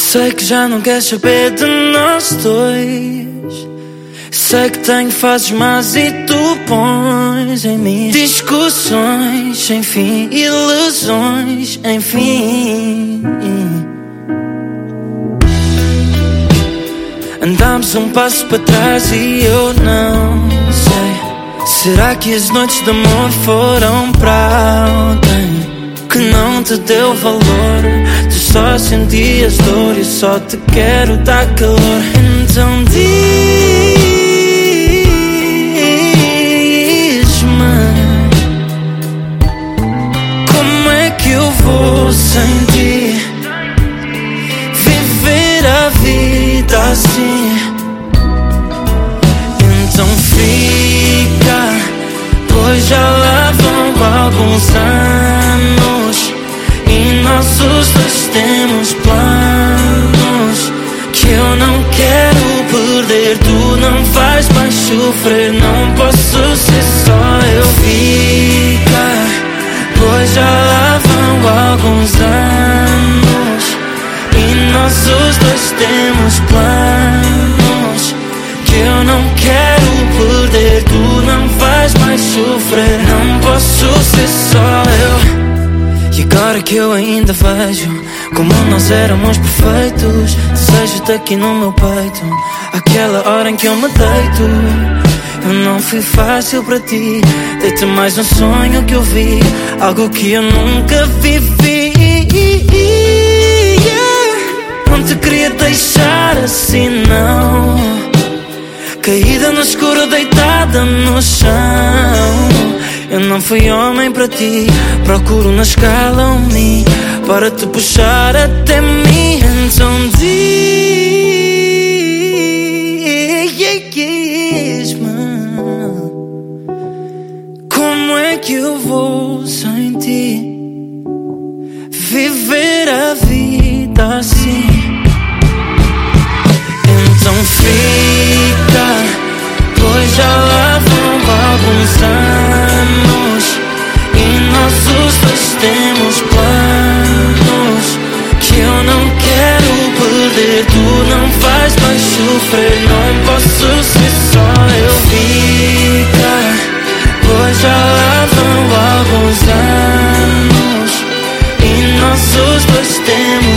Sei que já não queres saber de nós dois. Sei que tenho fases más e tu pões em mim discussões sem fim, ilusões, enfim. Andámos um passo para trás e eu não sei. Será que as noites de amor foram para alguém que não te deu valor? Tu só sentias dor e só te quero dar calor. Então diz-me, como é que eu vou sem ti viver a vida assim? Então fica, pois já lá vão alguns anos e nossos dois temos planos que eu não quero perder. Tu não vais mais sofrer, não posso ser só eu. Fica, pois já lá vão alguns anos e nós os dois temos planos que eu não quero perder. Tu não vais mais sofrer, não posso ser só eu. E agora que eu ainda vejo como nós éramos perfeitos, desejo-te aqui no meu peito, aquela hora em que eu me deito. Eu não fui fácil para ti, dei-te mais um sonho que eu vi, algo que eu nunca vivi. Não te queria deixar assim não, caída no escuro, deitada no chão. Eu não fui homem para ti, procuro na escala um mi para te puxar até mim. Então diz-me, como é que eu vou sem ti viver a vida assim? Então fica, pois já lá vão alguns anos e nós os dois temos planos que eu não quero perder. Tu não vais mais sofrer, não posso ser só eu. Fica, pois já lá vão alguns anos e nós os dois temos